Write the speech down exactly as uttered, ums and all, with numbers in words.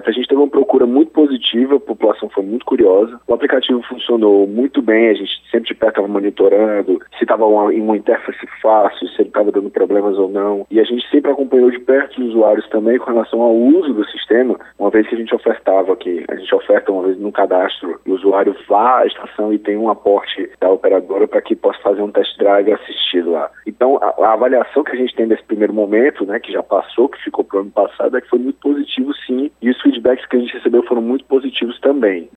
A gente teve uma procura muito positiva, a população foi muito curiosa. O aplicativo funcionou muito bem, a gente sempre de perto estava monitorando se estava uma, em uma interface fácil, se ele estava dando problemas ou não. E a gente sempre acompanhou de perto os usuários também com relação ao uso do sistema, uma vez que a gente ofertava aqui, a gente oferta uma vez no cadastro, o usuário vá à estação e tem um aporte da operadora para que possa fazer um test drive assistido lá. Então, a, a avaliação que a gente tem nesse primeiro momento, né, que já passou, que ficou para o ano passado, é que foi muito positivo sim, e os feedbacks que a gente recebeu foram muito positivos também.